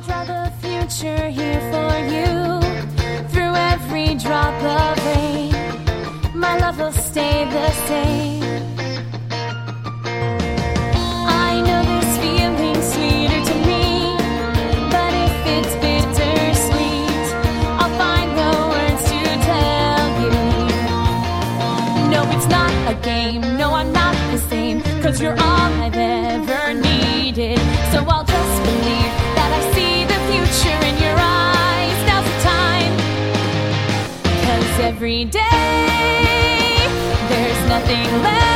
draw the future here for you. Through every drop of rain, my love will stay the same. I know this feeling's sweeter to me, but if it's bittersweet, I'll find the words to tell you. No, it's not a game, no, I'm not the same, 'cause you're all I've ever needed. So I'll just believe that I see the future in your eyes. Now's the time, 'cause every day there's nothing left